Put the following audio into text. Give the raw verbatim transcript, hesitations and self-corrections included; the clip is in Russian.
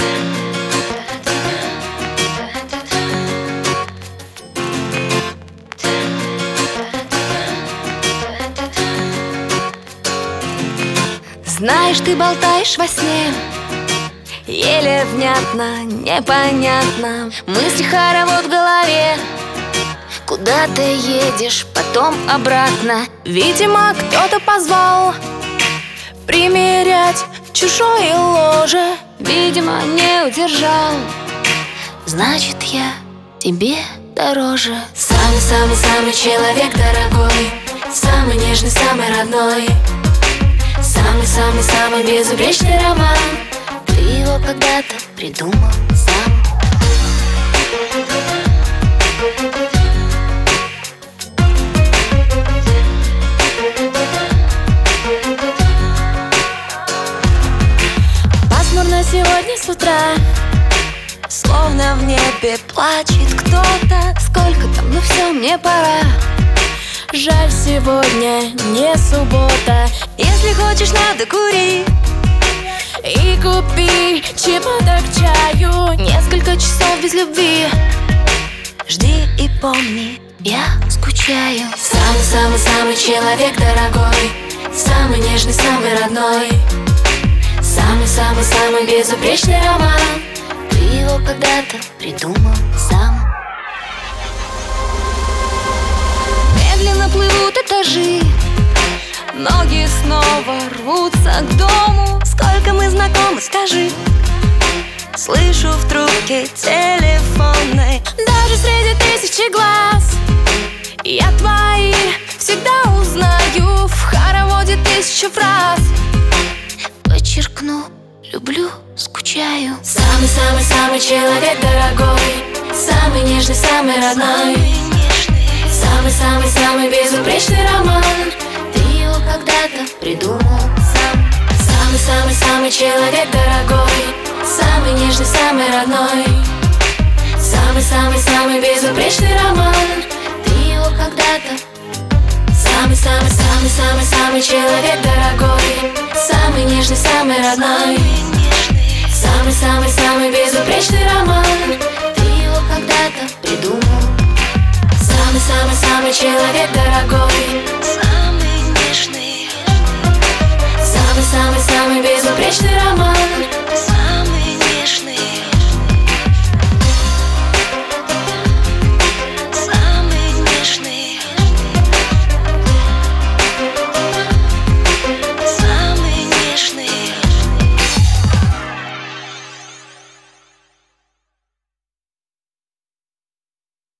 Знаешь, ты болтаешь во сне, еле внятно, непонятно. Мысли хоровод в голове. Куда ты едешь, потом обратно? Видимо, кто-то позвал примерять чужое ложе. Видимо, не удержал. Значит, я тебе дороже. Самый-самый-самый человек дорогой, самый нежный, самый родной, самый-самый-самый безупречный роман. Ты его когда-то придумал сам. Пасмурно сегодня с утра, словно в небе плачет кто-то. Сколько там, ну все, мне пора. Жаль, сегодня не суббота. Если хочешь, надо кури и купи чего-то к чаю. Несколько часов без любви. Жди и помни, я скучаю. Самый-самый-самый человек дорогой, самый нежный, самый родной, самый-самый-самый безупречный роман. Ты его когда-то придумал сам. Медленно плывут этажи, ноги снова рвутся к дому. Сколько мы знакомы, скажи. Слышу в трубке телефонной. Даже среди тысячи глаз я твои всегда узнаю. В хороводе тысячу фраз подчеркну: люблю, скучаю. Самый-самый-самый человек дорогой, самый нежный, самый родной, самый-самый-самый безупречный роман. Ты его когда-то придумал сам. Самый-самый-самый человек дорогой, самый нежный, самый родной, самый-самый-самый безупречный роман. Ты его когда-то. Самый-самый-самый-самый-самый человек дорогой, самый нежный, самый родной, самый-самый-самый безупречный роман. Ты его когда-то придумал. Самый-самый-самый человек дорогой, самый нежный, самый-самый-самый безупречный.